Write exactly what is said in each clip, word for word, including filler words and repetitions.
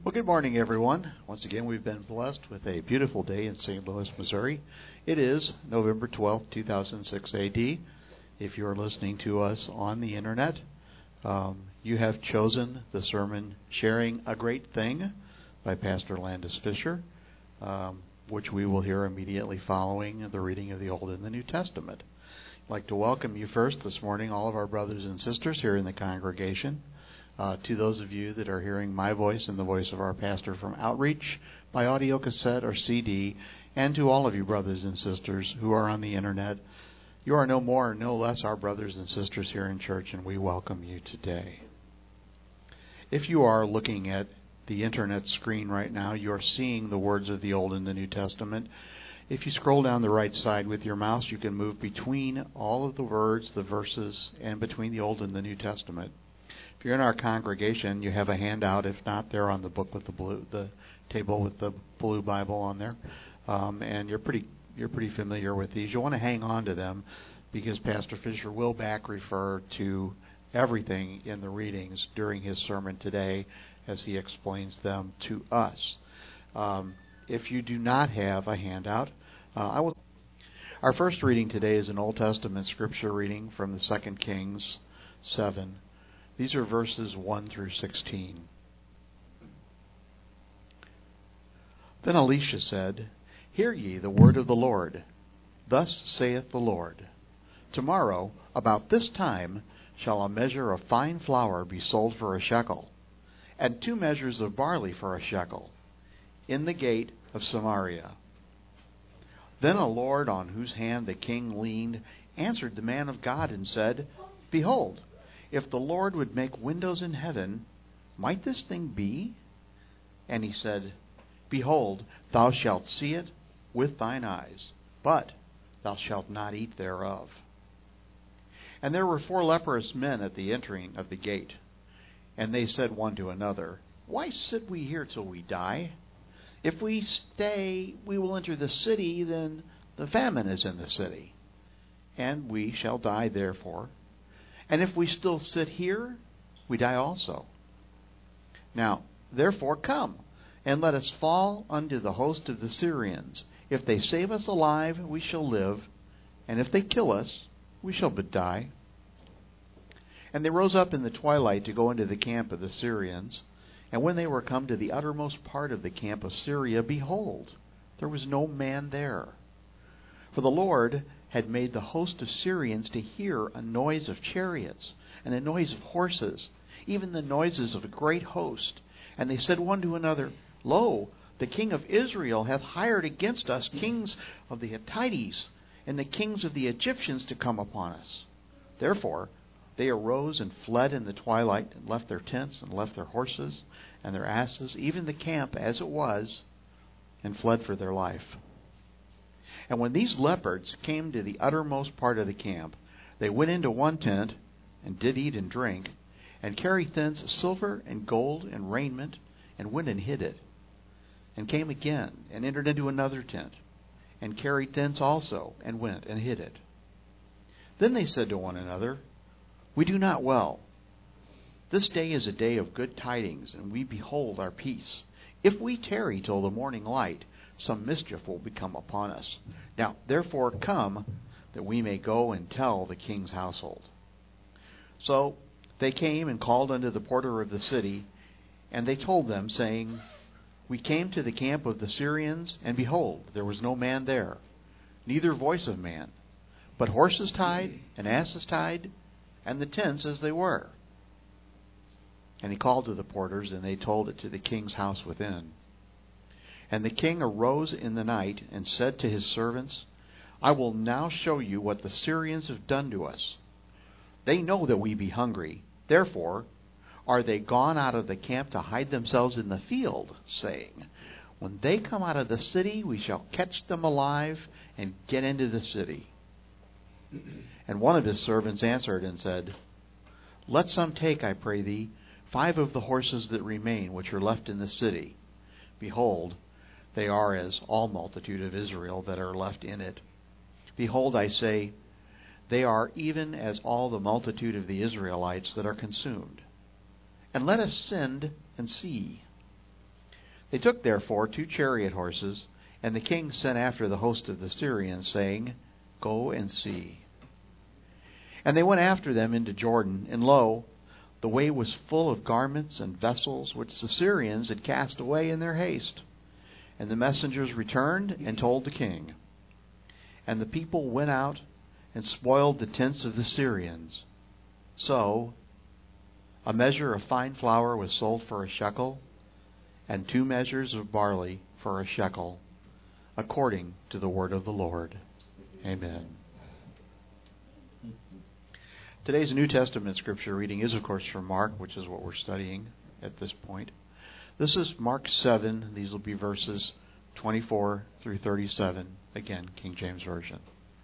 Well, good morning, everyone. Once again, we've been blessed with a beautiful day in Saint Louis, Missouri. It is November twelfth, two thousand six A D. If you're listening to us on the internet, um, you have chosen the sermon Sharing a Great Thing by Pastor Landis Fisher, um, which we will hear immediately following the reading of the Old and the New Testament. I'd like to welcome you first this morning, all of our brothers and sisters here in the congregation. Uh, to those of you that are hearing my voice and the voice of our pastor from Outreach by audio cassette or C D, and to all of you brothers and sisters who are on the internet, you are no more, no less our brothers and sisters here in church, and we welcome you today. If you are looking at the internet screen right now, you are seeing the words of the Old and the New Testament. If you scroll down the right side with your mouse, you can move between all of the words, the verses, and between the Old and the New Testament. If you're in our congregation, you have a handout. If not, they're on the book with the blue, the table with the blue Bible on there, um, and you're pretty you're pretty familiar with these. You want to hang on to them because Pastor Fisher will back refer to everything in the readings during his sermon today as he explains them to us. Um, if you do not have a handout, uh, I will. Our first reading today is an Old Testament scripture reading from the Second Kings seven. These are verses one through sixteen. Then Elisha said, Hear ye the word of the Lord. Thus saith the Lord, Tomorrow, about this time, shall a measure of fine flour be sold for a shekel, and two measures of barley for a shekel, in the gate of Samaria. Then a lord on whose hand the king leaned answered the man of God and said, Behold, if the Lord would make windows in heaven, might this thing be? And he said, Behold, thou shalt see it with thine eyes, but thou shalt not eat thereof. And there were four leprous men at the entering of the gate. And they said one to another, Why sit we here till we die? If we stay, we will enter the city, then the famine is in the city, and we shall die therefore. And if we still sit here, we die also. Now, therefore, come, and let us fall unto the host of the Syrians. If they save us alive, we shall live, and if they kill us, we shall but die. And they rose up in the twilight to go into the camp of the Syrians. And when they were come to the uttermost part of the camp of Syria, behold, there was no man there. For the Lord had made the host of Syrians to hear a noise of chariots, and a noise of horses, even the noises of a great host. And they said one to another, Lo, the king of Israel hath hired against us kings of the Hittites, and the kings of the Egyptians to come upon us. Therefore they arose and fled in the twilight, and left their tents, and left their horses, and their asses, even the camp as it was, and fled for their life. And when these leopards came to the uttermost part of the camp, they went into one tent, and did eat and drink, and carried thence silver and gold and raiment, and went and hid it. And came again, and entered into another tent, and carried thence also, and went and hid it. Then they said to one another, We do not well. This day is a day of good tidings, and we behold our peace. If we tarry till the morning light, some mischief will become upon us. Now, therefore, come, that we may go and tell the king's household. So they came and called unto the porter of the city, and they told them, saying, We came to the camp of the Syrians, and behold, there was no man there, neither voice of man, but horses tied, and asses tied, and the tents as they were. And he called to the porters, and they told it to the king's house within. And the king arose in the night, and said to his servants, I will now show you what the Syrians have done to us. They know that we be hungry. Therefore are they gone out of the camp to hide themselves in the field, saying, When they come out of the city, we shall catch them alive, and get into the city. And one of his servants answered and said, Let some take, I pray thee, five of the horses that remain, which are left in the city. Behold, they are as all multitude of Israel that are left in it. Behold, I say, they are even as all the multitude of the Israelites that are consumed. And let us send and see. They took therefore two chariot horses, and the king sent after the host of the Syrians, saying, Go and see. And they went after them into Jordan, and lo, the way was full of garments and vessels which the Syrians had cast away in their haste. And the messengers returned and told the king. And the people went out and spoiled the tents of the Syrians. So a measure of fine flour was sold for a shekel, and two measures of barley for a shekel, according to the word of the Lord. Amen. Today's New Testament scripture reading is, of course, from Mark, which is what we're studying at this point. This is Mark seven. These will be verses twenty-four through thirty-seven. Again, King James Version.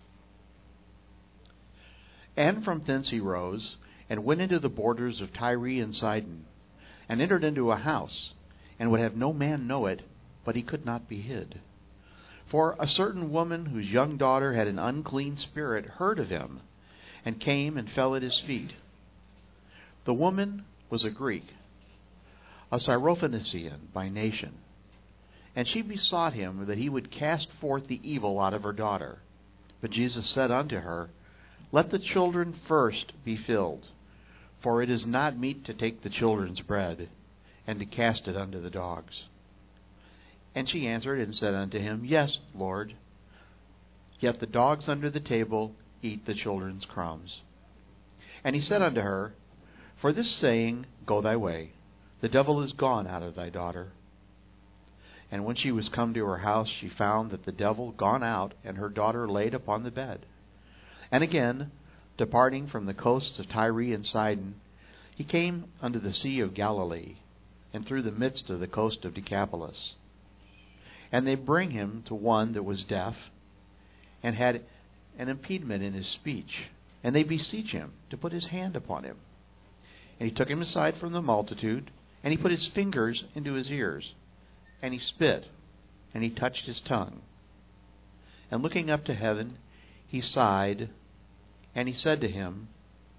And from thence he rose, and went into the borders of Tyre and Sidon, and entered into a house, and would have no man know it, but he could not be hid. For a certain woman whose young daughter had an unclean spirit heard of him, and came and fell at his feet. The woman was a Greek, a Syrophoenician by nation, and she besought him that he would cast forth the evil out of her daughter. But Jesus said unto her, Let the children first be filled, for it is not meet to take the children's bread, and to cast it unto the dogs. And she answered and said unto him, Yes, Lord. Yet the dogs under the table eat the children's crumbs. And he said unto her, For this saying, go thy way. The devil is gone out of thy daughter. And when she was come to her house, she found that the devil gone out, and her daughter laid upon the bed. And again, departing from the coasts of Tyre and Sidon, he came unto the sea of Galilee, and through the midst of the coast of Decapolis. And they bring him to one that was deaf, and had an impediment in his speech. And they beseech him to put his hand upon him. And he took him aside from the multitude, and he put his fingers into his ears. And he spit, and he touched his tongue. And looking up to heaven, he sighed, and he said to him,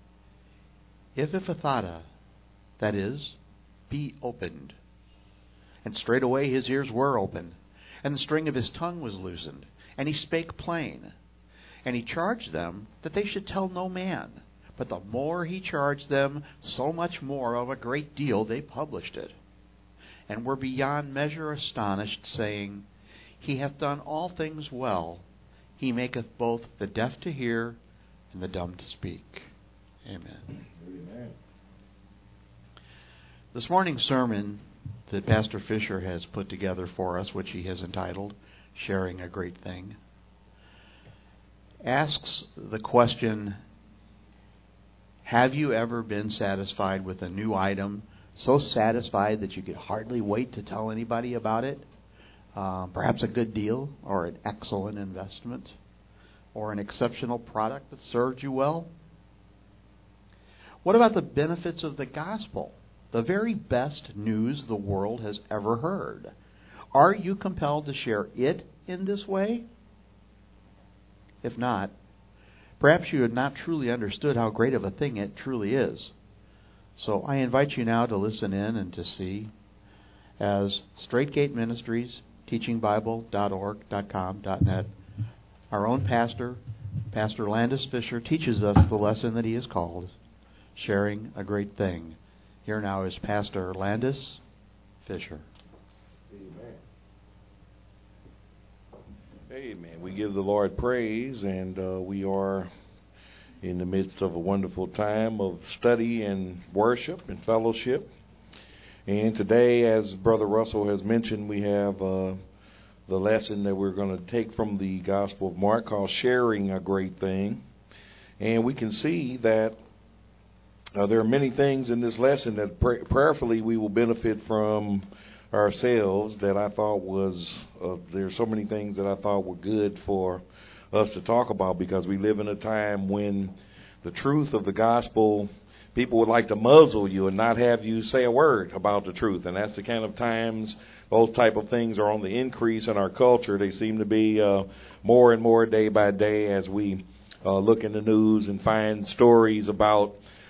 Ephphatha, that is, be opened. And straightway his ears were opened, and the string of his tongue was loosened, and he spake plain. And he charged them that they should tell no man. But the more he charged them, so much more of a great deal they published it, and were beyond measure astonished, saying, He hath done all things well. He maketh both the deaf to hear and the dumb to speak. Amen. Amen. This morning's sermon that Pastor Fisher has put together for us, which he has entitled Sharing a Great Thing, asks the question, have you ever been satisfied with a new item, so satisfied that you could hardly wait to tell anybody about it? Uh, perhaps a good deal, or an excellent investment, or an exceptional product that served you well? What about the benefits of the gospel, the very best news the world has ever heard? Are you compelled to share it in this way? If not, perhaps you have not truly understood how great of a thing it truly is. So I invite you now to listen in and to see as Straight Gate Ministries, teaching bible dot org dot com dot net, our own pastor, Pastor Landis Fisher, teaches us the lesson that he has called Sharing a Great Thing. Here now is Pastor Landis Fisher. Amen. Amen. We give the Lord praise, and uh, we are in the midst of a wonderful time of study and worship and fellowship. And today, as Brother Russell has mentioned, we have uh, the lesson that we're going to take from the Gospel of Mark called Sharing a Great Thing. And we can see that uh, there are many things in this lesson that pray- prayerfully we will benefit from ourselves, that I thought was, uh, there's so many things that I thought were good for us to talk about, because we live in a time when the truth of the gospel, people would like to muzzle you and not have you say a word about the truth. And that's the kind of times those type of things are on the increase in our culture. They seem to be uh, more and more day by day as we uh, look in the news and find stories about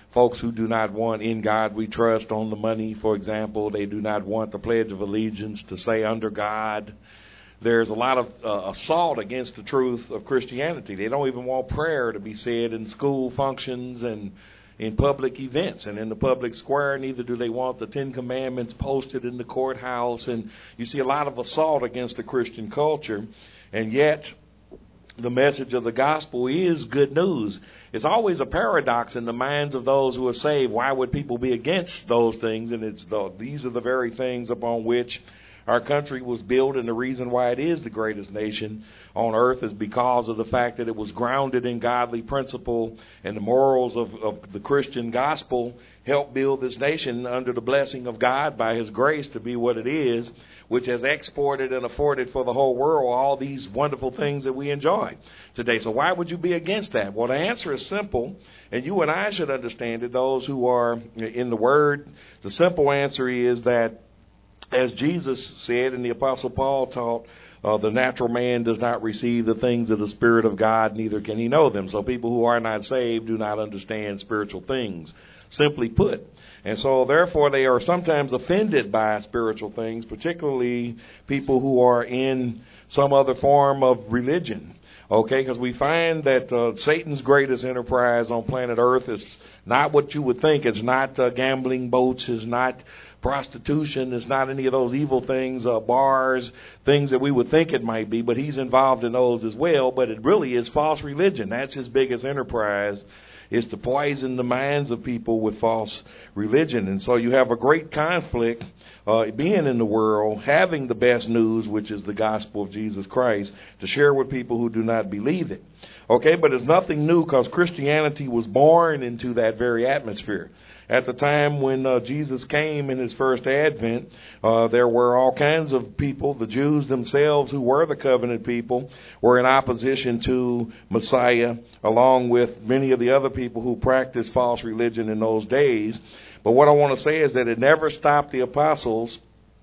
folks who do not want "In God We Trust" on the money, for example. They do not want the Pledge of Allegiance to say "Under God." There's a lot of uh, assault against the truth of Christianity. They don't even want prayer to be said in school functions and in public events and in the public square. Neither do they want the Ten Commandments posted in the courthouse. And you see a lot of assault against the Christian culture. And yet the message of the gospel is good news. It's always a paradox in the minds of those who are saved. Why would people be against those things? And it's the, these are the very things upon which our country was built, and the reason why it is the greatest nation on earth is because of the fact that it was grounded in godly principle, and the morals of, of the Christian gospel helped build this nation under the blessing of God by His grace to be what it is, which has exported and afforded for the whole world all these wonderful things that we enjoy today. So why would you be against that? Well, the answer is simple, and you and I should understand it, those who are in the Word. The simple answer is that, as Jesus said and the Apostle Paul taught, uh, the natural man does not receive the things of the Spirit of God, neither can he know them. So people who are not saved do not understand spiritual things, simply put. And so therefore they are sometimes offended by spiritual things, particularly people who are in some other form of religion. Okay, because we find that uh, Satan's greatest enterprise on planet Earth is not what you would think. It's not uh, gambling boats. It's not prostitution. It's not any of those evil things, uh, bars, things that we would think it might be. But he's involved in those as well. But it really is false religion. That's his biggest enterprise, is to poison the minds of people with false religion. And so you have a great conflict uh, being in the world, having the best news, which is the gospel of Jesus Christ, to share with people who do not believe it. Okay, but it's nothing new, because Christianity was born into that very atmosphere. At the time when uh, Jesus came in his first advent, uh, there were all kinds of people. The Jews themselves, who were the covenant people, were in opposition to Messiah, along with many of the other people who practiced false religion in those days. But what I want to say is that it never stopped the apostles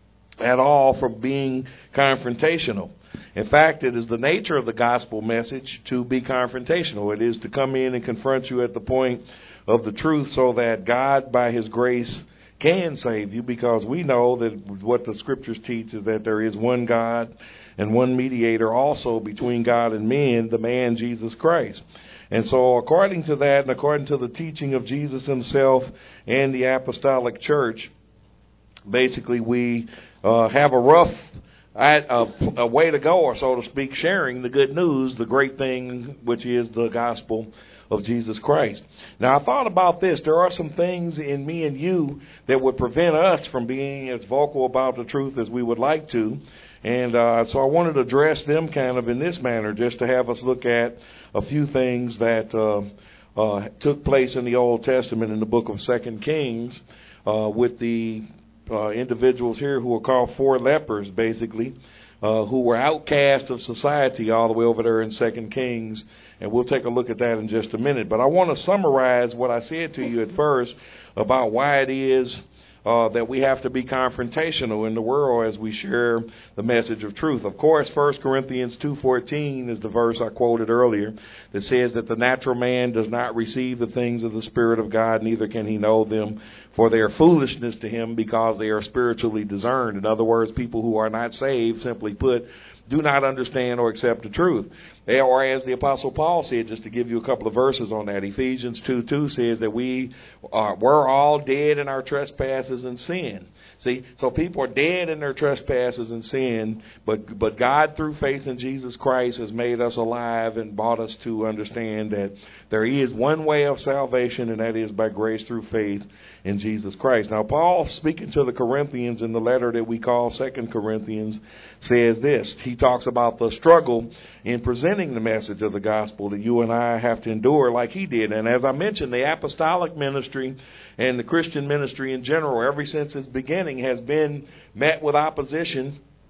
at all from being confrontational. In fact, it is the nature of the gospel message to be confrontational. It is to come in and confront you at the point of the truth, so that God, by his grace, can save you, because we know that what the scriptures teach is that there is one God and one mediator also between God and men, the man Jesus Christ. And so according to that, and according to the teaching of Jesus himself and the apostolic church, basically we uh, have a rough a, a way to go, or so to speak, sharing the good news, the great thing, which is the gospel of Jesus Christ. Now, I thought about this. There are some things in me and you that would prevent us from being as vocal about the truth as we would like to. And uh, so I wanted to address them kind of in this manner, just to have us look at a few things that uh, uh, took place in the Old Testament in the book of Second Kings uh, with the uh, individuals here who are called four lepers, basically, uh, who were outcast of society all the way over there in Second Kings. And we'll take a look at that in just a minute. But I want to summarize what I said to you at first about why it is uh, that we have to be confrontational in the world as we share the message of truth. Of course, First Corinthians two fourteen is the verse I quoted earlier that says that the natural man does not receive the things of the Spirit of God, neither can he know them, for they are foolishness to him, because they are spiritually discerned. In other words, people who are not saved, simply put, do not understand or accept the truth. Or as the Apostle Paul said, just to give you a couple of verses on that, Ephesians two two says that we are, we're all dead in our trespasses and sin. See, so people are dead in their trespasses and sin, but but God, through faith in Jesus Christ, has made us alive and brought us to understand that there is one way of salvation, and that is by grace through faith in Jesus Christ. Now, Paul, speaking to the Corinthians in the letter that we call Second Corinthians, says this. He talks about the struggle in presenting the message of the gospel that you and I have to endure like he did. And as I mentioned, the apostolic ministry and the Christian ministry in general, ever since its beginning, has been met with opposition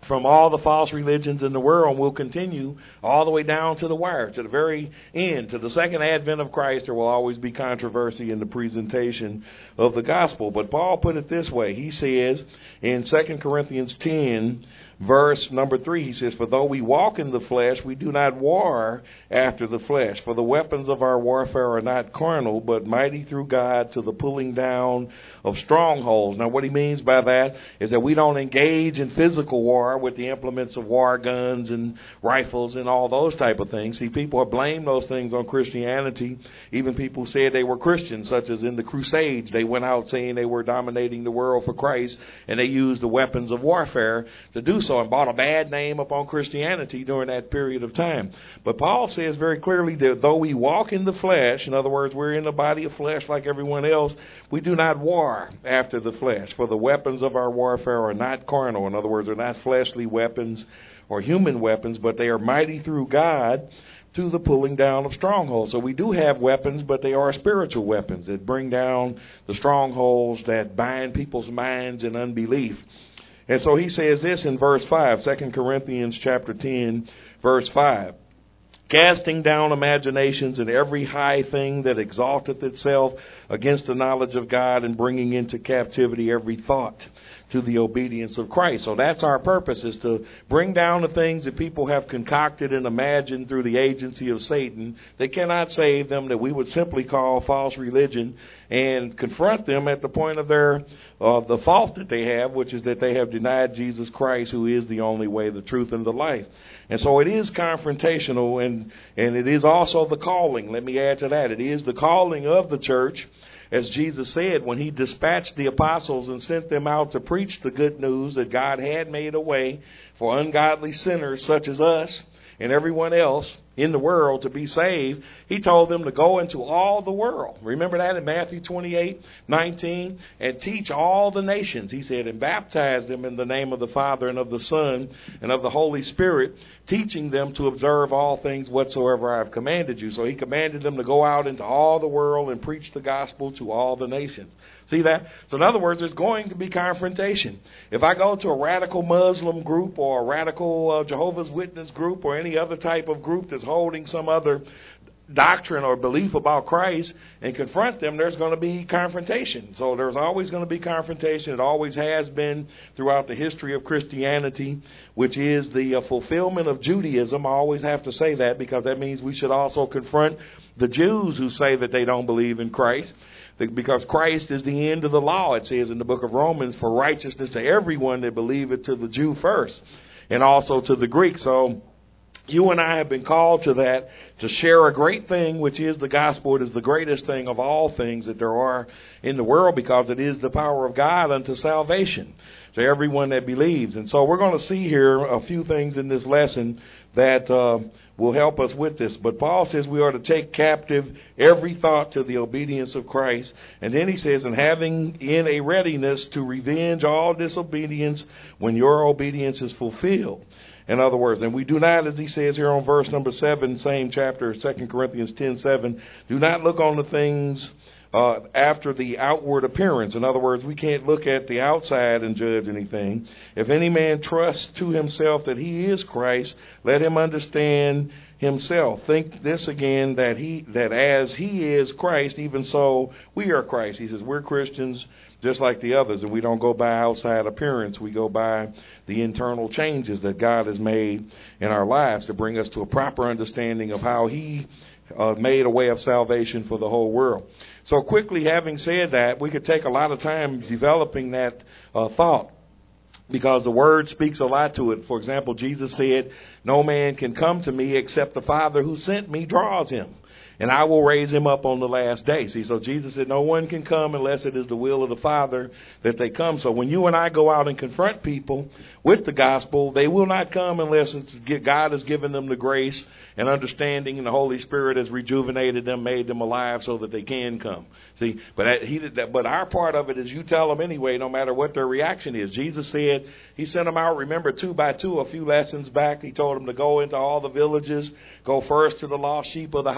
from all the false religions in the world, and will continue all the way down to the wire, to the very end, to the second advent of Christ. There will always be controversy in the presentation of the gospel. But Paul put it this way. He says in Second Corinthians ten, verse number three, he says, "For though we walk in the flesh, we do not war after the flesh. For the weapons of our warfare are not carnal, but mighty through God to the pulling down of strongholds." Now, what he means by that is that we don't engage in physical war with the implements of war, guns and rifles and all those type of things. See, people have blamed those things on Christianity. Even people said they were Christians, such as in the Crusades. They went out saying they were dominating the world for Christ, and they used the weapons of warfare to do so, and brought a bad name upon Christianity during that period of time. But Paul says very clearly that though we walk in the flesh, in other words, we're in the body of flesh like everyone else, we do not war after the flesh. For the weapons of our warfare are not carnal. In other words, they're not fleshly weapons or human weapons, but they are mighty through God to the pulling down of strongholds. So we do have weapons, but they are spiritual weapons that bring down the strongholds that bind people's minds in unbelief. And so he says this in verse five, Second Corinthians chapter ten, verse five. "Casting down imaginations and every high thing that exalteth itself against the knowledge of God, and bringing into captivity every thought to the obedience of Christ." So that's our purpose, is to bring down the things that people have concocted and imagined through the agency of Satan. They cannot save them, that we would simply call false religion, and confront them at the point of their uh, the fault that they have, which is that they have denied Jesus Christ, who is the only way, the truth, and the life. And so it is confrontational, and, and it is also the calling. Let me add to that. It is the calling of the church, as Jesus said when he dispatched the apostles and sent them out to preach the good news that God had made a way for ungodly sinners such as us and everyone else in the world to be saved. He told them to go into all the world. Remember that in Matthew twenty-eight nineteen, and teach all the nations. He said, and baptize them in the name of the Father and of the Son and of the Holy Spirit, teaching them to observe all things whatsoever I have commanded you. So he commanded them to go out into all the world and preach the gospel to all the nations. See that? So in other words, there's going to be confrontation. If I go to a radical Muslim group or a radical uh, Jehovah's Witness group or any other type of group that's holding some other doctrine or belief about Christ and confront them, there's going to be confrontation. So there's always going to be confrontation. It always has been throughout the history of Christianity, which is the uh, fulfillment of Judaism. I always have to say that, because that means we should also confront the Jews who say that they don't believe in Christ. Because Christ is the end of the law, it says in the book of Romans, for righteousness to everyone that believeth, to the Jew first, and also to the Greek. So you and I have been called to that, to share a great thing, which is the gospel. It is the greatest thing of all things that there are in the world, because it is the power of God unto salvation to everyone that believes. And so we're going to see here a few things in this lesson that uh, will help us with this. But Paul says we are to take captive every thought to the obedience of Christ. And then he says, and having in a readiness to revenge all disobedience when your obedience is fulfilled. In other words, and we do not, as he says here on verse number seven, same chapter, Second Corinthians ten seven, do not look on the things uh, after the outward appearance. In other words, we can't look at the outside and judge anything. If any man trusts to himself that he is Christ, let him understand himself. Think this again, that he that as he is Christ, even so we are Christ. He says we're Christians just like the others, and we don't go by outside appearance. We go by the internal changes that God has made in our lives to bring us to a proper understanding of how he uh, made a way of salvation for the whole world. So quickly, having said that, we could take a lot of time developing that uh, thought, because the word speaks a lot to it. For example, Jesus said, no man can come to me except the Father who sent me draws him, and I will raise him up on the last day. See, so Jesus said no one can come unless it is the will of the Father that they come. So when you and I go out and confront people with the gospel, they will not come unless it's, God has given them the grace and understanding, and the Holy Spirit has rejuvenated them, made them alive so that they can come. See, but he did that. But our part of it is you tell them anyway, no matter what their reaction is. Jesus said he sent them out, remember, two by two a few lessons back. He told them to go into all the villages, go first to the lost sheep of the house of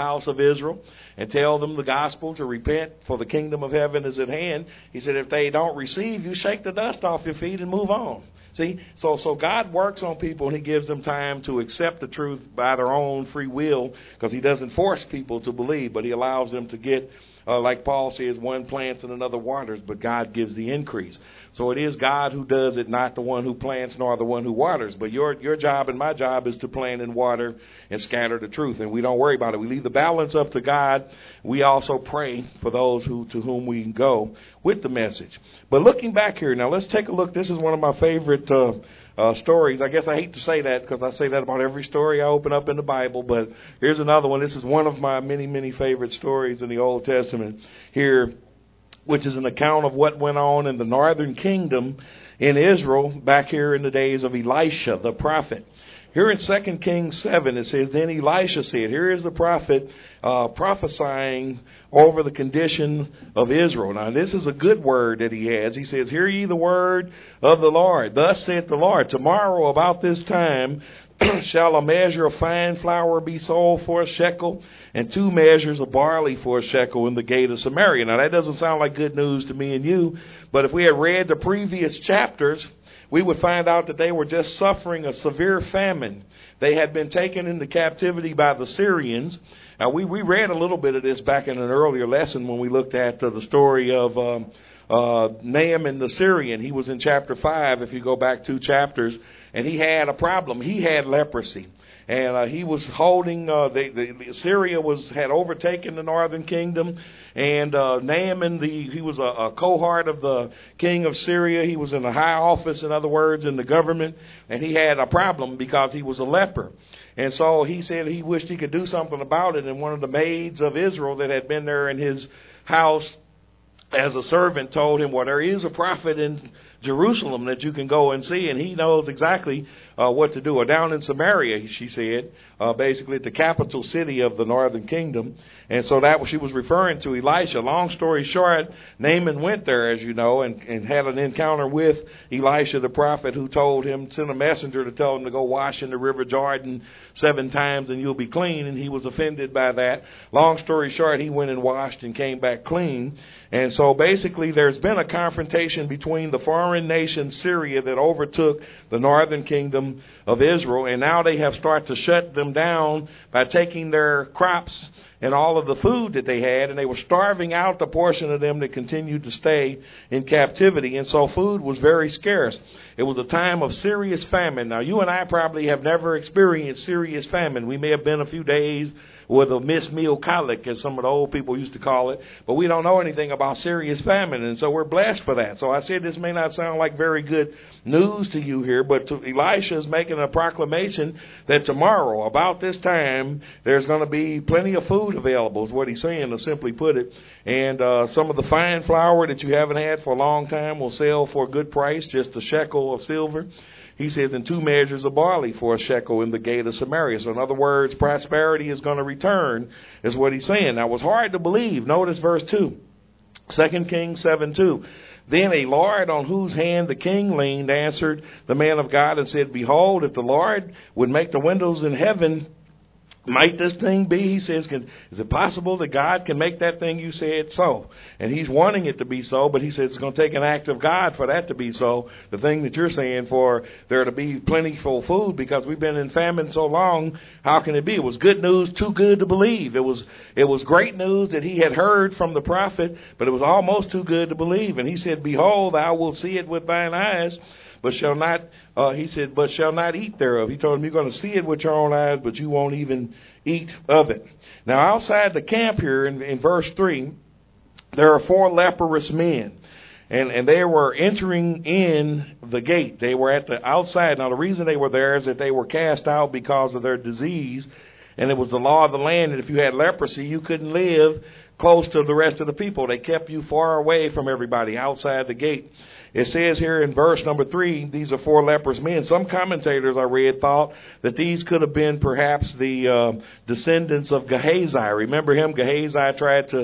Israel and tell them the gospel to repent, for the kingdom of heaven is at hand. He said, if they don't receive, you shake the dust off your feet and move on. See, so so God works on people, and he gives them time to accept the truth by their own free will, because he doesn't force people to believe, but he allows them to get, uh, like Paul says, one plants and another waters, but God gives the increase. So it is God who does it, not the one who plants nor the one who waters. But your your job and my job is to plant and water and scatter the truth, and we don't worry about it. We leave the balance up to God. We also pray for those who to whom we go with the message. But looking back here, now let's take a look. This is one of my favorite uh, uh, stories. I guess I hate to say that because I say that about every story I open up in the Bible, but here's another one. This is one of my many, many favorite stories in the Old Testament here, which is an account of what went on in the northern kingdom in Israel back here in the days of Elisha, the prophet. Here in Second Kings seven, it says, then Elisha said, here is the prophet uh, prophesying over the condition of Israel. Now, this is a good word that he has. He says, hear ye the word of the Lord. Thus saith the Lord, tomorrow about this time shall a measure of fine flour be sold for a shekel, and two measures of barley for a shekel in the gate of Samaria. Now, that doesn't sound like good news to me and you, but if we had read the previous chapters, we would find out that they were just suffering a severe famine. They had been taken into captivity by the Syrians. Uh, we, we read a little bit of this back in an earlier lesson when we looked at uh, the story of um, uh, Naaman the Syrian. He was in chapter five, if you go back two chapters, and he had a problem. He had leprosy. And uh, he was holding, uh, the, the, Syria was had overtaken the northern kingdom. And uh, Naaman, the, he was a, a cohort of the king of Syria. He was in a high office, in other words, in the government. And he had a problem because he was a leper. And so he said he wished he could do something about it. And one of the maids of Israel that had been there in his house as a servant told him, well, there is a prophet in Jerusalem that you can go and see, and he knows exactly uh, what to do. Or down in Samaria, she said, uh, basically the capital city of the northern kingdom. And so that she was referring to Elisha. Long story short, Naaman went there, as you know, and, and had an encounter with Elisha the prophet, who told him, sent a messenger to tell him to go wash in the river Jordan seven times and you'll be clean. And he was offended by that. Long story short, he went and washed and came back clean. And so basically there's been a confrontation between the foreign nation Syria that overtook the northern kingdom of Israel, and now they have started to shut them down by taking their crops and all of the food that they had, and they were starving out the portion of them that continued to stay in captivity, and so food was very scarce. It was a time of serious famine. Now, you and I probably have never experienced serious famine. We may have been a few days with a missed meal colic, as some of the old people used to call it, but we don't know anything about serious famine, and so we're blessed for that. So I said this may not sound like very good news to you here, but to Elisha is making a proclamation that tomorrow, about this time, there's going to be plenty of food available, is what he's saying, to simply put it. And uh, some of the fine flour that you haven't had for a long time will sell for a good price, just a shekel of silver. He says, and two measures of barley for a shekel in the gate of Samaria. So in other words, prosperity is going to return, is what he's saying. Now, it was hard to believe. Notice verse two, Second Kings seven two. Then a Lord on whose hand the king leaned answered the man of God and said, behold, if the Lord would make the windows in heaven, might this thing be? He says, can, is it possible that God can make that thing you said so? And he's wanting it to be so, but he says it's going to take an act of God for that to be so. The thing that you're saying, for there to be plentiful food, because we've been in famine so long, how can it be? It was good news, too good to believe. It was it was great news that he had heard from the prophet, but it was almost too good to believe. And he said, behold, thou wilt see it with thine eyes, but shall not, uh, he said, but shall not eat thereof. He told him, you're going to see it with your own eyes, but you won't even eat of it. Now, outside the camp here in, in verse three, there are four leprous men, and, and they were entering in the gate. They were at the outside. Now, the reason they were there is that they were cast out because of their disease, and it was the law of the land that if you had leprosy, you couldn't live close to the rest of the people. They kept you far away from everybody outside the gate. It says here in verse number three, these are four leprous men. Some commentators I read thought that these could have been perhaps the uh, descendants of Gehazi. Remember him? Gehazi tried to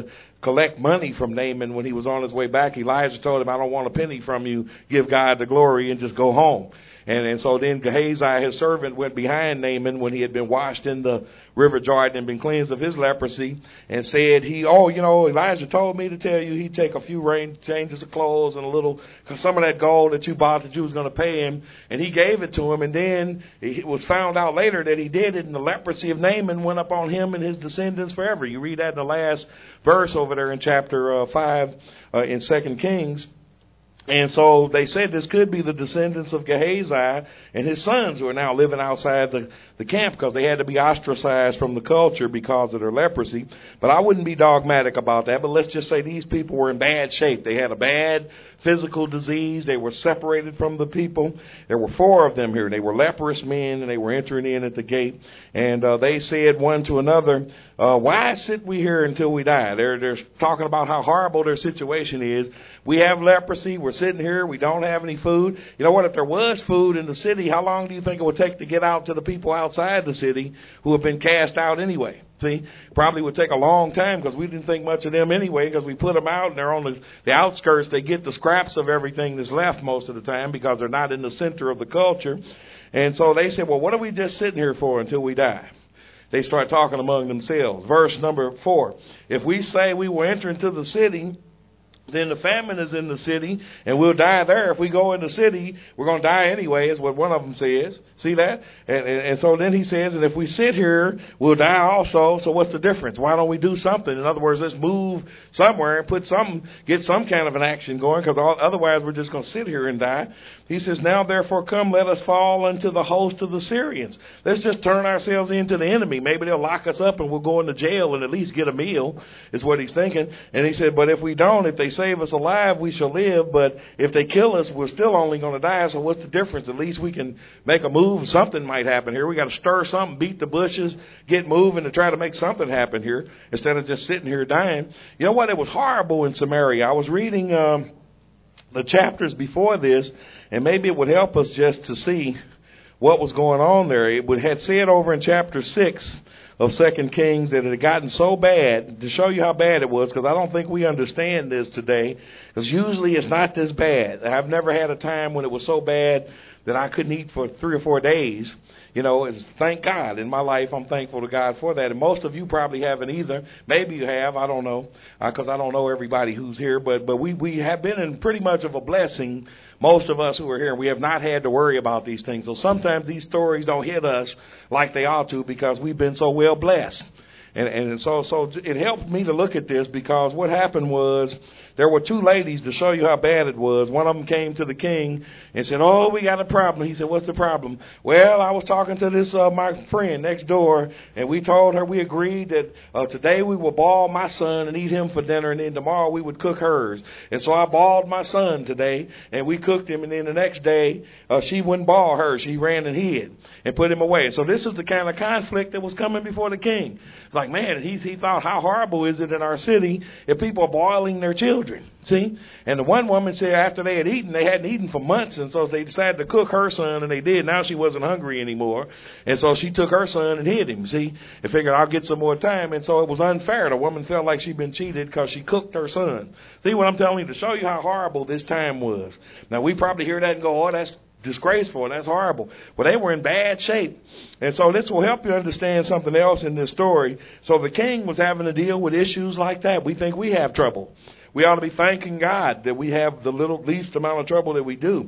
collect money from Naaman when he was on his way back. Elijah told him, I don't want a penny from you. Give God the glory and just go home. And, and so then Gehazi, his servant, went behind Naaman when he had been washed in the river Jordan and been cleansed of his leprosy, and said, he, oh, you know, Elijah told me to tell you he'd take a few rain, changes of clothes and a little, some of that gold that you bought that you was going to pay him. And he gave it to him. And then it was found out later that he did it, and the leprosy of Naaman went up on him and his descendants forever. You read that in the last verse over there in chapter uh, five uh, in Second Kings. And so they said this could be the descendants of Gehazi and his sons who are now living outside the, the camp because they had to be ostracized from the culture because of their leprosy. But I wouldn't be dogmatic about that. But let's just say these people were in bad shape. They had a bad physical disease. They were separated from the people. There were four of them here. They were leprous men, and they were entering in at the gate. And uh, they said one to another, uh, why sit we here until we die? They're, they're talking about how horrible their situation is. We have leprosy. We're sitting here. We don't have any food. You know what? If there was food in the city, how long do you think it would take to get out to the people outside the city who have been cast out anyway? See, probably would take a long time because we didn't think much of them anyway because we put them out and they're on the, the outskirts. They get the scraps of everything that's left most of the time because they're not in the center of the culture. And so they said, well, what are we just sitting here for until we die? They start talking among themselves. Verse number four. If we say we will enter into the city, then the famine is in the city, and we'll die there. If we go in the city, we're going to die anyway, is what one of them says. See that? And, and, and so then he says, and if we sit here, we'll die also. So what's the difference? Why don't we do something? In other words, let's move somewhere and put some, get some kind of an action going, because otherwise we're just going to sit here and die. He says, now therefore come, let us fall into the host of the Syrians. Let's just turn ourselves into the enemy. Maybe they'll lock us up and we'll go into jail and at least get a meal, is what he's thinking. And he said, but if we don't, if they save us alive, we shall live. But if they kill us, we're still only going to die. So what's the difference? At least we can make a move. Something might happen here. We got to stir something, beat the bushes, get moving to try to make something happen here instead of just sitting here dying. You know what? It was horrible in Samaria. I was reading um, the chapters before this, and maybe it would help us just to see what was going on there. It would had said over in chapter six of Second Kings that it had gotten so bad, to show you how bad it was, because I don't think we understand this today, because usually it's not this bad. I've never had a time when it was so bad that I couldn't eat for three or four days. You know, it's, thank God. In my life, I'm thankful to God for that. And most of you probably haven't either. Maybe you have. I don't know, because uh, I don't know everybody who's here. But but we, we have been in pretty much of a blessing, most of us who are here. We have not had to worry about these things. So sometimes these stories don't hit us like they ought to because we've been so well blessed. And, and so so it helped me to look at this because what happened was there were two ladies to show you how bad it was. One of them came to the king and said, oh, we got a problem. He said, what's the problem? Well, I was talking to this uh, my friend next door, and we told her we agreed that uh, today we will boil my son and eat him for dinner, and then tomorrow we would cook hers. And so I boiled my son today, and we cooked him, and then the next day uh, she wouldn't boil her. She ran and hid and put him away. So this is the kind of conflict that was coming before the king. It's like, man, he, he thought, how horrible is it in our city if people are boiling their children? See? And the one woman said after they had eaten, they hadn't eaten for months, and so they decided to cook her son, and they did. Now she wasn't hungry anymore, and so she took her son and hid him, see? And figured, I'll get some more time, and so it was unfair. The woman felt like she'd been cheated because she cooked her son. See what I'm telling you? To show you how horrible this time was. Now, we probably hear that and go, oh, that's disgraceful, and that's horrible. Well, they were in bad shape. And so this will help you understand something else in this story. So the king was having to deal with issues like that. We think we have trouble. We ought to be thanking God that we have the little least amount of trouble that we do.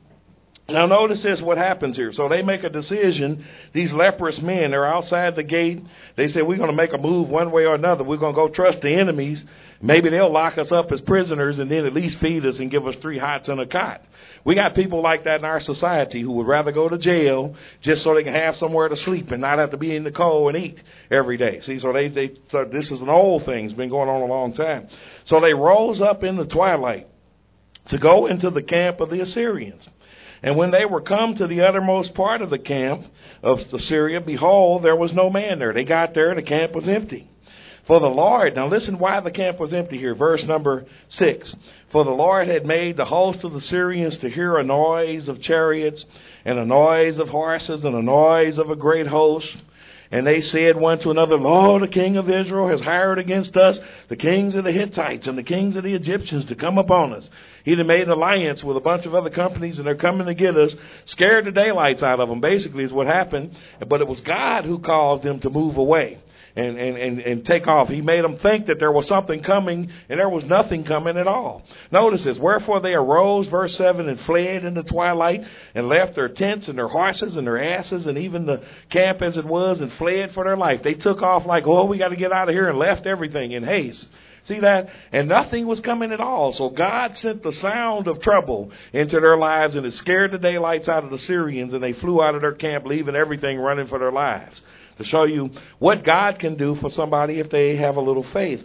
Now notice this, what happens here. So they make a decision. These leprous men, they're outside the gate. They say, we're going to make a move one way or another. We're going to go trust the enemies. Maybe they'll lock us up as prisoners and then at least feed us and give us three hots and a cot. We got people like that in our society who would rather go to jail just so they can have somewhere to sleep and not have to be in the cold and eat every day. See, so they, they thought this is an old thing. It's been going on a long time. So they rose up in the twilight to go into the camp of the Assyrians. And when they were come to the uttermost part of the camp of Assyria, behold, there was no man there. They got there, the camp was empty. For the Lord, now listen why the camp was empty here. Verse number six. For the Lord had made the host of the Syrians to hear a noise of chariots and a noise of horses and a noise of a great host. And they said one to another, Lo, the king of Israel has hired against us the kings of the Hittites and the kings of the Egyptians to come upon us. He'd have made an alliance with a bunch of other companies, and they're coming to get us, scared the daylights out of them, basically is what happened. But it was God who caused them to move away and, and, and, and take off. He made them think that there was something coming, and there was nothing coming at all. Notice this, wherefore they arose, verse seven, and fled in the twilight, and left their tents and their horses and their asses, and even the camp as it was, and fled for their life. They took off like, oh, we got to get out of here, and left everything in haste. See that? And nothing was coming at all. So God sent the sound of trouble into their lives, and it scared the daylights out of the Syrians, and they flew out of their camp, leaving everything running for their lives. To show you what God can do for somebody if they have a little faith.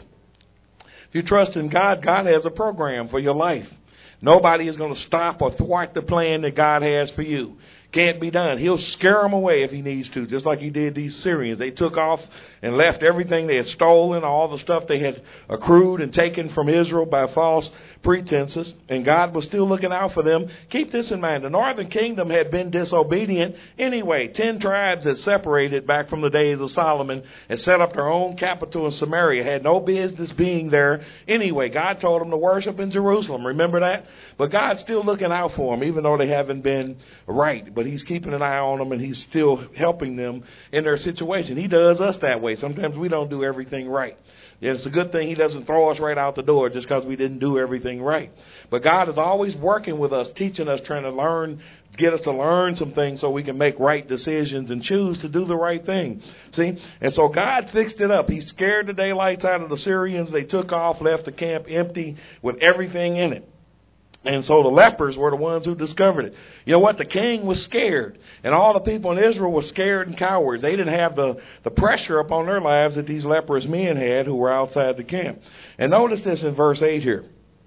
If you trust in God, God has a program for your life. Nobody is going to stop or thwart the plan that God has for you. Can't be done. He'll scare them away if he needs to, just like he did these Syrians. They took off and left everything they had stolen, all the stuff they had accrued and taken from Israel by false pretenses, and God was still looking out for them. Keep this in mind. The northern kingdom had been disobedient anyway. Ten tribes had separated back from the days of Solomon and set up their own capital in Samaria. Had no business being there anyway. God told them to worship in Jerusalem. Remember that? But God's still looking out for them, even though they haven't been right. But he's keeping an eye on them, and he's still helping them in their situation. He does us that way. Sometimes we don't do everything right. Yeah, it's a good thing he doesn't throw us right out the door just because we didn't do everything right. But God is always working with us, teaching us, trying to learn, get us to learn some things so we can make right decisions and choose to do the right thing. See? And so God fixed it up. He scared the daylights out of the Syrians. They took off, left the camp empty with everything in it. And so the lepers were the ones who discovered it. You know what? The king was scared. And all the people in Israel were scared and cowards. They didn't have the, the pressure upon their lives that these leprous men had who were outside the camp. And notice this in verse eight here.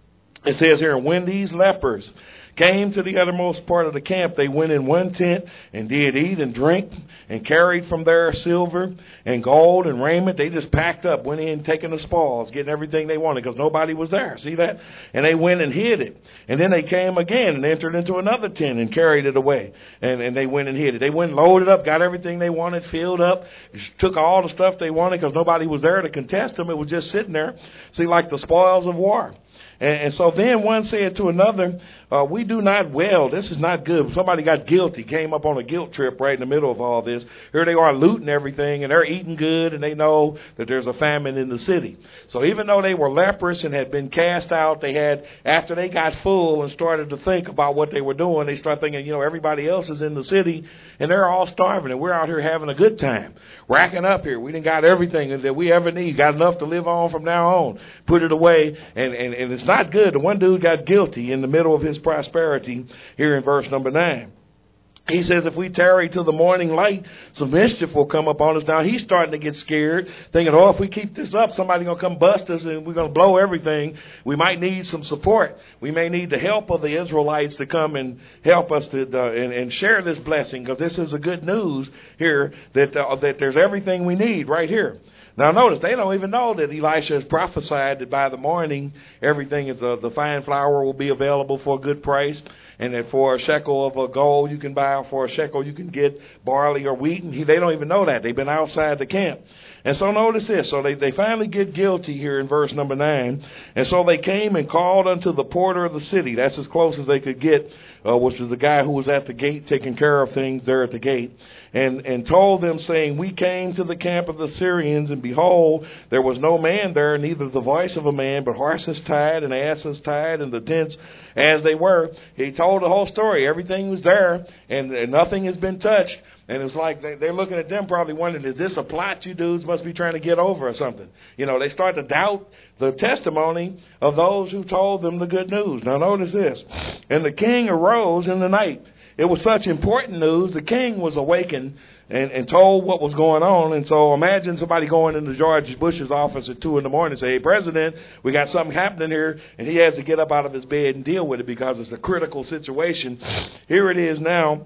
It says here, when these lepers came to the uttermost part of the camp, they went in one tent and did eat and drink and carried from there silver and gold and raiment. They just packed up, went in, taking the spoils, getting everything they wanted because nobody was there. See that? And they went and hid it. And then they came again and entered into another tent and carried it away. And, and they went and hid it. They went and loaded up, got everything they wanted, filled up, took all the stuff they wanted because nobody was there to contest them. It was just sitting there. See, like the spoils of war. And, and so then one said to another, uh, we do not well. This is not good. Somebody got guilty, came up on a guilt trip right in the middle of all this. Here they are looting everything, and they're eating good, and they know that there's a famine in the city. So even though they were leprous and had been cast out, they had, after they got full and started to think about what they were doing, they started thinking, you know, everybody else is in the city, and they're all starving, and we're out here having a good time, racking up here. We done got everything that we ever need, got enough to live on from now on, put it away, and, and, and it's not good. The one dude got guilty in the middle of his prosperity here in verse number nine. He says, if we tarry till the morning light, some mischief will come upon us. Now he's starting to get scared, thinking, oh, if we keep this up, somebody's going to come bust us and we're going to blow everything. We might need some support. We may need the help of the Israelites to come and help us to uh, and, and share this blessing, because this is a good news here that uh, that there's everything we need right here. Now notice, they don't even know that Elisha has prophesied that by the morning, everything is the, the fine flour will be available for a good price. And that for a shekel of a gold you can buy, or for a shekel you can get barley or wheat. And he, they don't even know that. They've been outside the camp. And so notice this. So they, they finally get guilty here in verse number nine. And so they came and called unto the porter of the city. That's as close as they could get, uh, which was the guy who was at the gate taking care of things there at the gate. And, and told them, saying, we came to the camp of the Syrians, and behold, there was no man there, neither the voice of a man, but horses tied and asses tied, and the tents as they were. He told the whole story. Everything was there, and, and nothing has been touched. And it's like they, they're looking at them probably wondering, is this a plot you dudes must be trying to get over or something? You know, they start to doubt the testimony of those who told them the good news. Now notice this. And the king arose in the night. It was such important news. The king was awakened and, and told what was going on. And so imagine somebody going into George Bush's office at two in the morning and say, hey, President, we got something happening here. And he has to get up out of his bed and deal with it because it's a critical situation. Here it is now.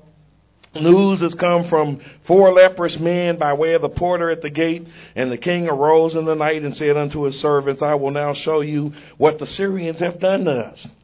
News has come from four leprous men by way of the porter at the gate. And the king arose in the night and said unto his servants, I will now show you what the Syrians have done to us.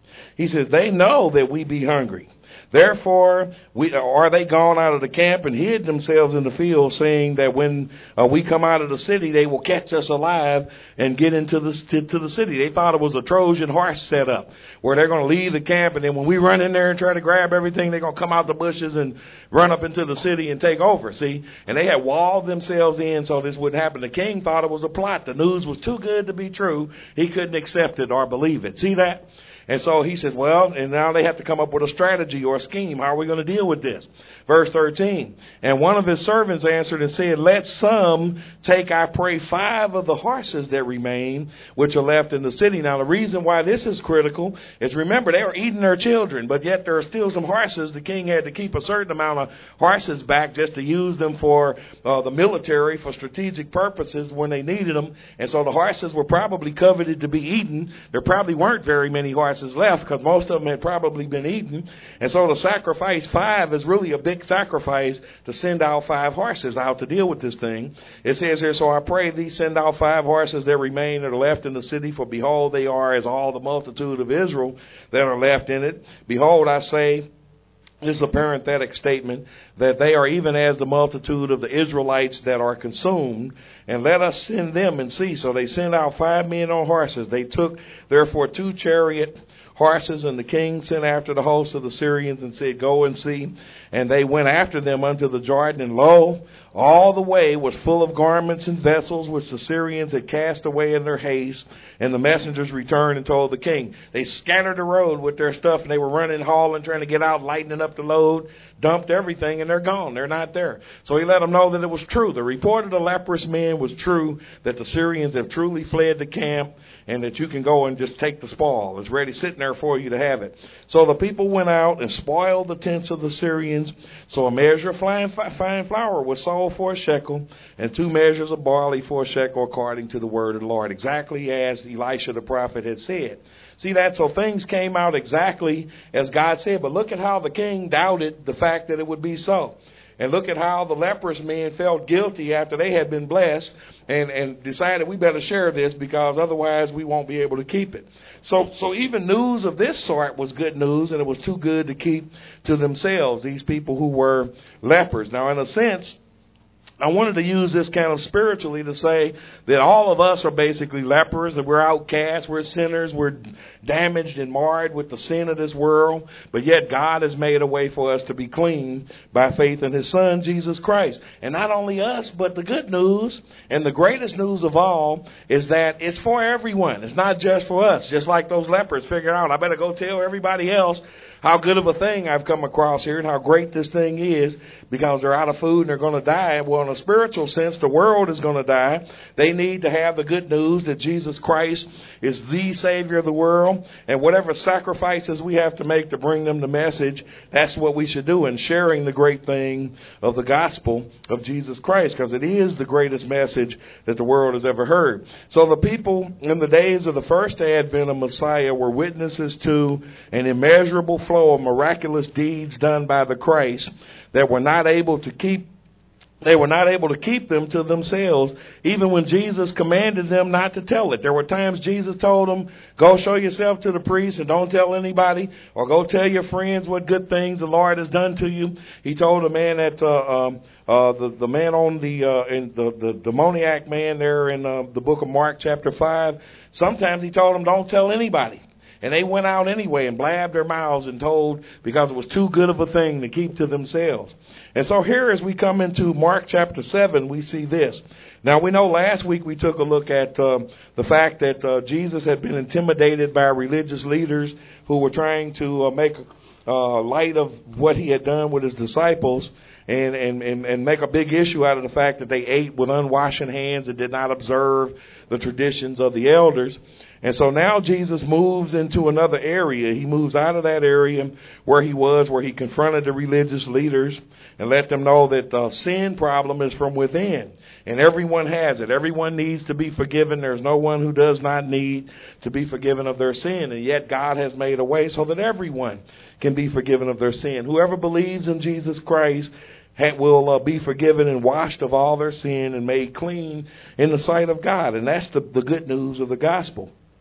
He says, they know that we be hungry. Therefore, we, are they gone out of the camp and hid themselves in the field, saying that when uh, we come out of the city, they will catch us alive and get into the to, to the city. They thought it was a Trojan horse set up, where they're going to leave the camp, and then when we run in there and try to grab everything, they're going to come out the bushes and run up into the city and take over. See, and they had walled themselves in so this wouldn't happen. The king thought it was a plot. The news was too good to be true. He couldn't accept it or believe it. See that? And so he says, well, and now they have to come up with a strategy or a scheme. How are we going to deal with this? Verse thirteen, and one of his servants answered and said, let some take, I pray, five of the horses that remain, which are left in the city. Now, the reason why this is critical is, remember, they were eating their children, but yet there are still some horses. The king had to keep a certain amount of horses back just to use them for uh, the military, for strategic purposes when they needed them. And so the horses were probably coveted to be eaten. There probably weren't very many horses left because most of them had probably been eaten. And so to sacrifice five is really a big sacrifice, to send out five horses out to deal with this thing. It says here, so I pray thee, send out five horses that remain that are left in the city, for behold, they are as all the multitude of Israel that are left in it. Behold, I say, this is a parenthetic statement, that they are even as the multitude of the Israelites that are consumed, and let us send them and see. So they sent out five men on horses. They took therefore two chariot horses, and the king sent after the host of the Syrians and said, go and see. And they went after them unto the Jordan, and lo, all the way was full of garments and vessels which the Syrians had cast away in their haste. And the messengers returned and told the king. They scattered the road with their stuff, and they were running, hauling, trying to get out, lightening up the load, dumped everything, and they're gone. They're not there. So he let them know that it was true. The report of the leprous man was true, that the Syrians have truly fled the camp, and that you can go and just take the spoil. It's ready sitting there for you to have it. So the people went out and spoiled the tents of the Syrians. So a measure of fine, fine flour was sold for a shekel, and two measures of barley for a shekel, according to the word of the Lord, exactly as Elisha the prophet had said. See that? So things came out exactly as God said. But look at how the king doubted the fact that it would be so. And look at how the leprous men felt guilty after they had been blessed, and, and decided we better share this because otherwise we won't be able to keep it. So so even news of this sort was good news, and it was too good to keep to themselves, these people who were lepers. Now, in a sense, I wanted to use this kind of spiritually to say that all of us are basically lepers, and we're outcasts, we're sinners, we're damaged and marred with the sin of this world, but yet God has made a way for us to be clean by faith in his son, Jesus Christ. And not only us, but the good news, and the greatest news of all, is that it's for everyone. It's not just for us. Just like those lepers figured out, I better go tell everybody else how good of a thing I've come across here and how great this thing is, because they're out of food and they're going to die. Well, in a spiritual sense, the world is going to die. They need to have the good news that Jesus Christ is the Savior of the world, and whatever sacrifices we have to make to bring them the message, that's what we should do in sharing the great thing of the gospel of Jesus Christ, because it is the greatest message that the world has ever heard. So the people in the days of the first advent of Messiah were witnesses to an immeasurable flow of miraculous deeds done by the Christ that were not able to keep They were not able to keep them to themselves, even when Jesus commanded them not to tell it. There were times Jesus told them, go show yourself to the priest and don't tell anybody, or go tell your friends what good things the Lord has done to you. He told a man that, uh, um, uh, the, the man on the, uh, in the, the demoniac man there in uh, the book of Mark chapter five, sometimes he told them, don't tell anybody. And they went out anyway and blabbed their mouths and told, because it was too good of a thing to keep to themselves. And so here, as we come into Mark chapter seven, we see this. Now, we know last week we took a look at uh, the fact that uh, Jesus had been intimidated by religious leaders who were trying to uh, make uh, light of what he had done with his disciples, and, and, and, and make a big issue out of the fact that they ate with unwashed hands and did not observe the traditions of the elders. And so now Jesus moves into another area. He moves out of that area where he was, where he confronted the religious leaders and let them know that the sin problem is from within. And everyone has it. Everyone needs to be forgiven. There's no one who does not need to be forgiven of their sin. And yet God has made a way so that everyone can be forgiven of their sin. Whoever believes in Jesus Christ will uh, be forgiven and washed of all their sin and made clean in the sight of God. And that's the, the good news of the gospel.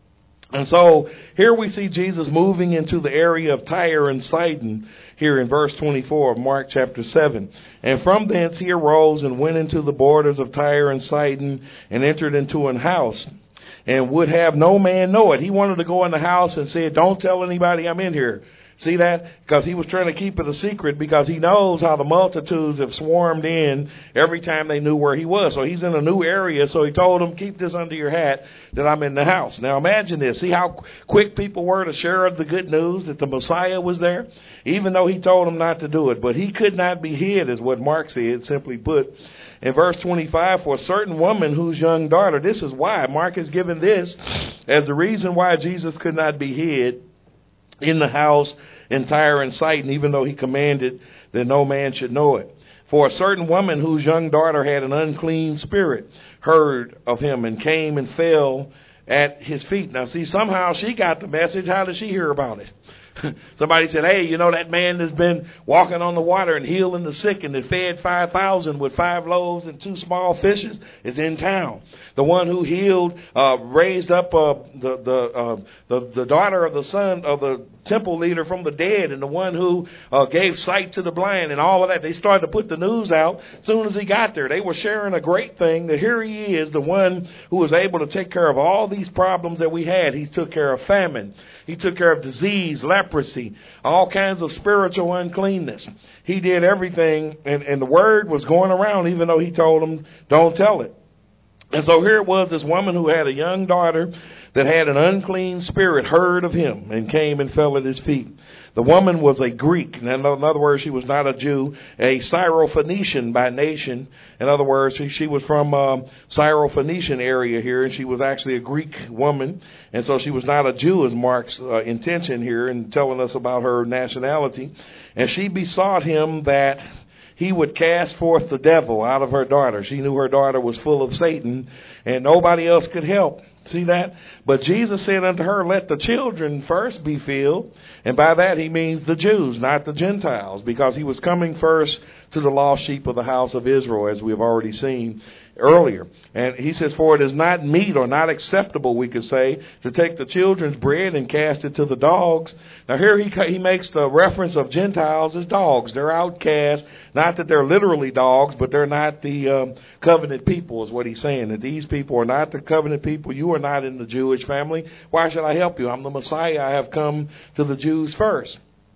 And so here we see Jesus moving into the area of Tyre and Sidon here in verse twenty-four of Mark chapter seven. And from thence he arose and went into the borders of Tyre and Sidon and entered into an house and would have no man know it. He wanted to go in the house and said, don't tell anybody I'm in here. See that? Because he was trying to keep it a secret because he knows how the multitudes have swarmed in every time they knew where he was. So he's in a new area. So he told them, keep this under your hat that I'm in the house. Now imagine this. See how quick people were to share the good news that the Messiah was there? Even though he told them not to do it. But he could not be hid is what Mark said, simply put. In verse twenty-five, for a certain woman whose young daughter, this is why Mark has given this as the reason why Jesus could not be hid in the house in Tyre and Sidon, even though he commanded that no man should know it. For a certain woman whose young daughter had an unclean spirit heard of him and came and fell at his feet. Now, see, somehow she got the message. How did she hear about it? Somebody said, hey, you know, that man has been walking on the water and healing the sick and that fed five thousand with five loaves and two small fishes is in town. The one who healed, uh, raised up uh, the the, uh, the the daughter of the son of the temple leader from the dead, and the one who uh, gave sight to the blind and all of that. They started to put the news out as soon as he got there. They were sharing a great thing that here he is, the one who was able to take care of all these problems that we had. He took care of famine. He took care of disease, leprosy, all kinds of spiritual uncleanness. He did everything, and, and the word was going around, even though he told them, don't tell it. And so here it was, this woman who had a young daughter that had an unclean spirit heard of him and came and fell at his feet. The woman was a Greek. In other words, she was not a Jew, a Syrophoenician by nation. In other words, she, she was from um, Syrophoenician area here, and she was actually a Greek woman. And so she was not a Jew, is Mark's uh, intention here in telling us about her nationality. And she besought him that he would cast forth the devil out of her daughter. She knew her daughter was full of Satan, and nobody else could help. See that? But Jesus said unto her, let the children first be filled. And by that he means the Jews, not the Gentiles, because he was coming first to the lost sheep of the house of Israel, as we have already seen earlier. And he says, for it is not meet or not acceptable, we could say, to take the children's bread and cast it to the dogs. Now here he he makes the reference of Gentiles as dogs. They're outcasts. Not that they're literally dogs, but they're not the um, covenant people is what he's saying. That these people are not the covenant people. You are not in the Jewish family. Why should I help you? I'm the Messiah. I have come to the Jews first,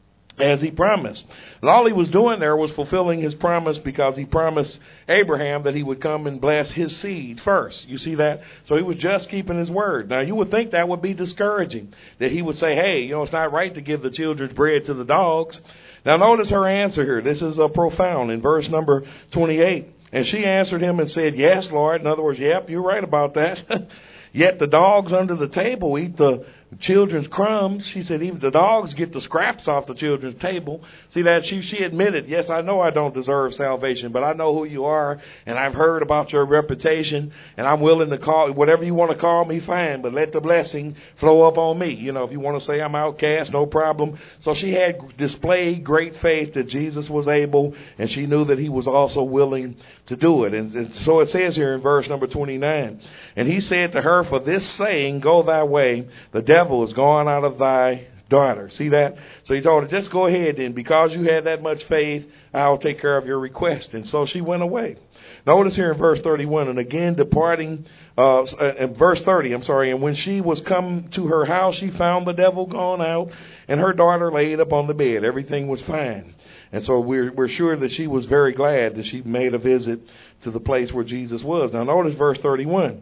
as he promised. And all he was doing there was fulfilling his promise, because he promised Abraham that he would come and bless his seed first. You see that? So he was just keeping his word. Now you would think that would be discouraging, that he would say, hey, you know, it's not right to give the children's bread to the dogs. Now notice her answer here. This is a profound in verse number twenty-eight. And she answered him and said, yes, Lord. In other words, yep, you're right about that. Yet the dogs under the table eat the children's crumbs. She said, even the dogs get the scraps off the children's table. See that? She she admitted, yes, I know I don't deserve salvation, but I know who you are, and I've heard about your reputation, and I'm willing to call whatever you want to call me, fine, but let the blessing flow up on me. You know, if you want to say I'm outcast, no problem. So she had displayed great faith that Jesus was able, and she knew that he was also willing to do it. And, and so it says here in verse number twenty-nine, and he said to her, for this saying, go thy way, the devil is gone out of thy daughter. See that? So he told her, just go ahead then. Because you had that much faith, I'll take care of your request. And so she went away. Notice here in verse thirty-one, and again departing, uh, in verse thirty, I'm sorry, and when she was come to her house, she found the devil gone out, and her daughter laid upon the bed. Everything was fine. And so we're, we're sure that she was very glad that she made a visit to the place where Jesus was. Now notice verse thirty-one.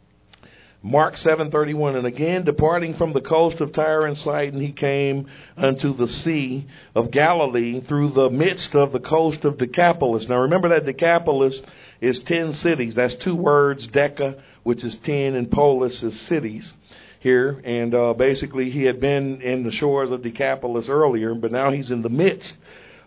Mark seven thirty-one, and again departing from the coast of Tyre and Sidon, he came unto the sea of Galilee through the midst of the coast of Decapolis. Now remember that Decapolis is ten cities. That's two words, Deca, which is ten, and Polis is cities here. And uh, basically he had been in the shores of Decapolis earlier, but now he's in the midst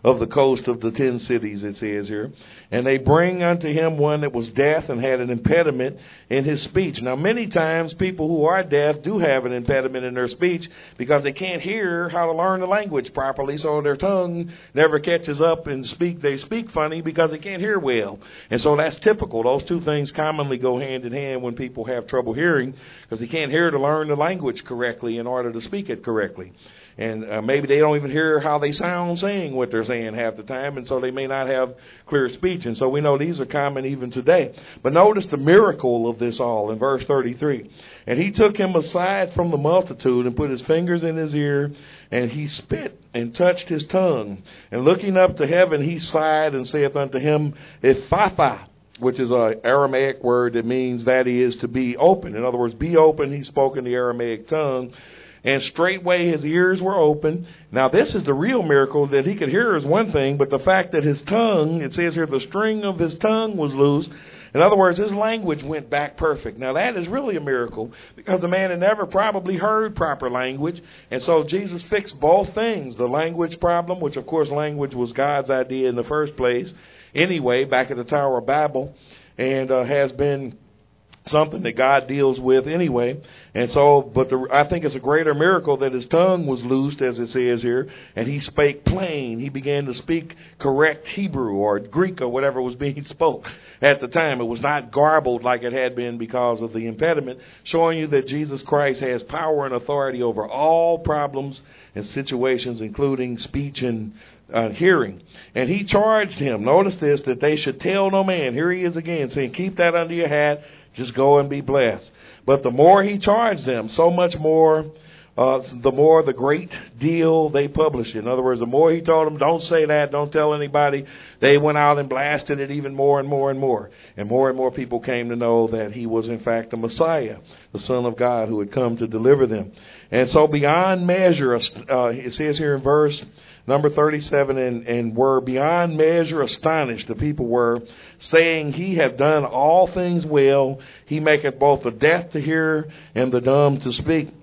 of the coast of the ten cities, it says here. And they bring unto him one that was deaf and had an impediment in his speech. Now, many times people who are deaf do have an impediment in their speech because they can't hear how to learn the language properly, so their tongue never catches up and speak. They speak funny because they can't hear well. And so that's typical. Those two things commonly go hand in hand when people have trouble hearing because they can't hear to learn the language correctly in order to speak it correctly. And uh, maybe they don't even hear how they sound saying what they're saying half the time, and so they may not have clear speech. And so we know these are common even today. But notice the miracle of this all in verse thirty-three. And he took him aside from the multitude and put his fingers in his ear, and he spit and touched his tongue. And looking up to heaven, he sighed and saith unto him, Ephphatha, which is an Aramaic word that means that is to be open. In other words, be open. He spoke in the Aramaic tongue. And straightway his ears were open. Now this is the real miracle. That he could hear is one thing, but the fact that his tongue, it says here, the string of his tongue was loose. In other words, his language went back perfect. Now that is really a miracle because the man had never probably heard proper language. And so Jesus fixed both things. The language problem, which of course language was God's idea in the first place anyway, back at the Tower of Babel, and uh, has been something that God deals with anyway. And so, but the, I think it's a greater miracle that his tongue was loosed, as it says here, and he spake plain. He began to speak correct Hebrew or Greek or whatever was being spoke at the time. It was not garbled like it had been because of the impediment, showing you that Jesus Christ has power and authority over all problems and situations, including speech and Uh, hearing. And he charged him, notice this, that they should tell no man. Here he is again saying, keep that under your hat, just go and be blessed. But the more he charged them, so much more, uh, the more the great deal they published. In other words, the more he told them, don't say that, don't tell anybody, they went out and blasted it even more and more and more. And more and more people came to know that he was in fact the Messiah, the Son of God who had come to deliver them. And so beyond measure, uh, it says here in verse number thirty-seven, and, and were beyond measure astonished, the people were, saying, he hath done all things well. He maketh both the deaf to hear and the dumb to speak.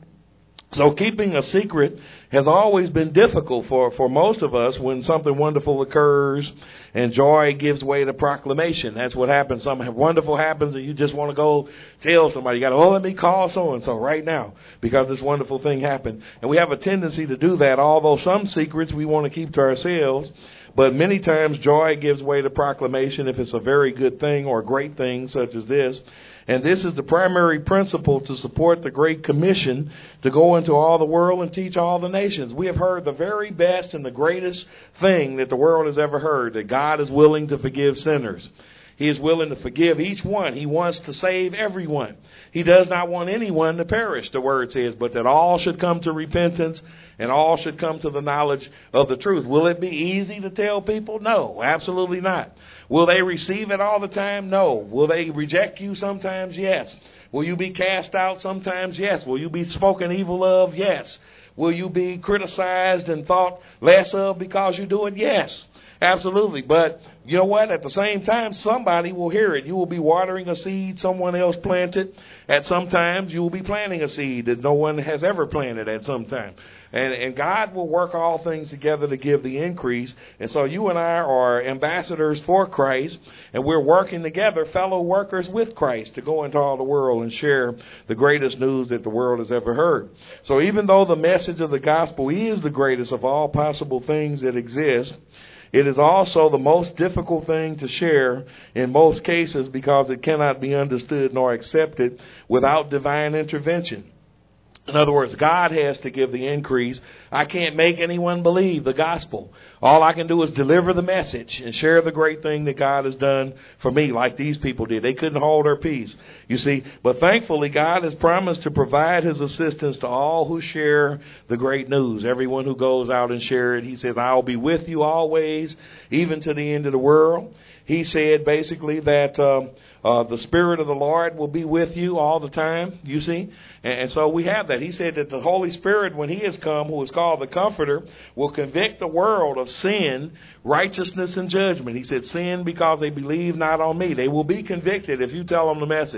So keeping a secret has always been difficult for, for most of us when something wonderful occurs and joy gives way to proclamation. That's what happens. Something wonderful happens and you just want to go tell somebody. You got to, oh, let me call so-and-so right now because this wonderful thing happened. And we have a tendency to do that, although some secrets we want to keep to ourselves. But many times joy gives way to proclamation if it's a very good thing or a great thing such as this. And this is the primary principle to support the Great Commission to go into all the world and teach all the nations. We have heard the very best and the greatest thing that the world has ever heard, that God is willing to forgive sinners. He is willing to forgive each one. He wants to save everyone. He does not want anyone to perish, the word says, but that all should come to repentance and all should come to the knowledge of the truth. Will it be easy to tell people? No, absolutely not. Will they receive it all the time? No. Will they reject you sometimes? Yes. Will you be cast out sometimes? Yes. Will you be spoken evil of? Yes. Will you be criticized and thought less of because you do it? Yes. Absolutely. But you know what? At the same time, somebody will hear it. You will be watering a seed someone else planted. At some times, you will be planting a seed that no one has ever planted at some time. And, and God will work all things together to give the increase. And so you and I are ambassadors for Christ, and we're working together, fellow workers with Christ, to go into all the world and share the greatest news that the world has ever heard. So even though the message of the gospel is the greatest of all possible things that exist, it is also the most difficult thing to share in most cases because it cannot be understood nor accepted without divine intervention. In other words, God has to give the increase. I can't make anyone believe the gospel. All I can do is deliver the message and share the great thing that God has done for me, like these people did. They couldn't hold their peace, you see. But thankfully, God has promised to provide his assistance to all who share the great news. Everyone who goes out and share it, he says, I'll be with you always, even to the end of the world. He said basically that um, uh, the Spirit of the Lord will be with you all the time, you see. And, and so we have that. He said that the Holy Spirit, when he has come, who is called the Comforter, will convict the world of sin, righteousness, and judgment. He said, sin because they believe not on me. They will be convicted if you tell them the message.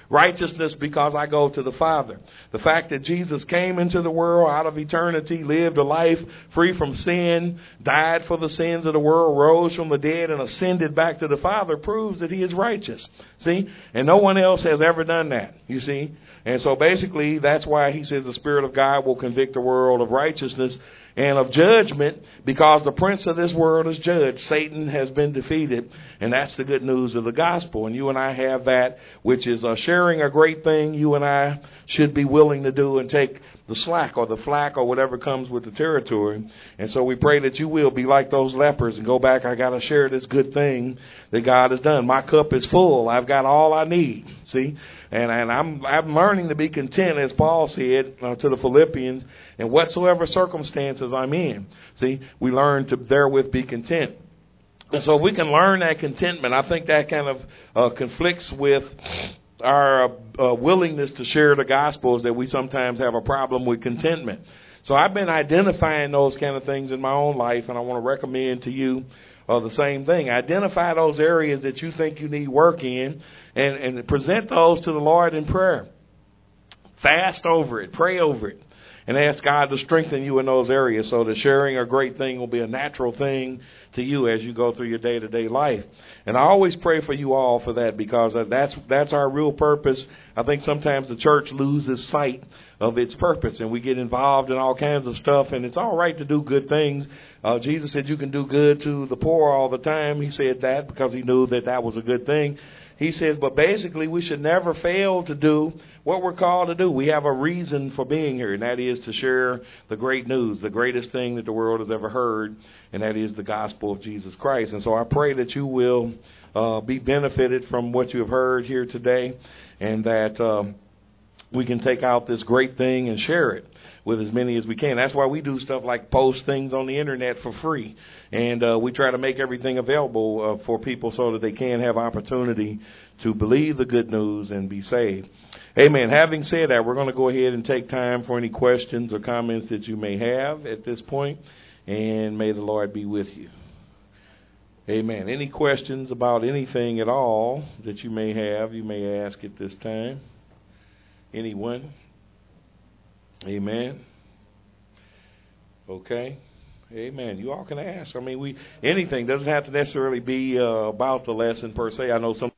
righteousness because I go to the Father. The fact that Jesus came into the world out of eternity, lived a life free from sin, died for the sins of the world, rose from the dead, and ascended back to the Father proves that he is righteous. See? And no one else has ever done that, you see? And so basically, that's why he says the Spirit of God will convict the world of righteousness and of judgment, because the prince of this world is judged. Satan has been defeated, and that's the good news of the gospel. And you and I have that, which is uh, sharing a great thing you and I should be willing to do and take the slack or the flack or whatever comes with the territory. And so we pray that you will be like those lepers and go back. I got to share this good thing that God has done. My cup is full. I've got all I need. See? And, and I'm I'm learning to be content, as Paul said uh, to the Philippians, in whatsoever circumstances I'm in. See, we learn to therewith be content. And so if we can learn that contentment, I think that kind of uh, conflicts with our uh, willingness to share the gospels, that we sometimes have a problem with contentment. So I've been identifying those kind of things in my own life, and I want to recommend to you uh, the same thing. Identify those areas that you think you need work in, and, and present those to the Lord in prayer. Fast over it, pray over it, and ask God to strengthen you in those areas so that sharing a great thing will be a natural thing to you as you go through your day-to-day life. And I always pray for you all for that, because that's that's our real purpose. I think sometimes the church loses sight of its purpose, and we get involved in all kinds of stuff, and it's all right to do good things. Uh, Jesus said you can do good to the poor all the time. He said that because he knew that that was a good thing. He says, but basically we should never fail to do what we're called to do. We have a reason for being here, and that is to share the great news, the greatest thing that the world has ever heard, and that is the gospel of Jesus Christ. And so I pray that you will uh, be benefited from what you have heard here today, and that um, we can take out this great thing and share it with as many as we can. That's why we do stuff like post things on the internet for free. And uh, we try to make everything available uh, for people so that they can have opportunity to believe the good news and be saved. Amen. Having said that, we're going to go ahead and take time for any questions or comments that you may have at this point. And may the Lord be with you. Amen. Any questions about anything at all that you may have, you may ask at this time. Anyone? Amen. Okay. Amen. You all can ask. I mean, we anything doesn't have to necessarily be uh, about the lesson per se. I know some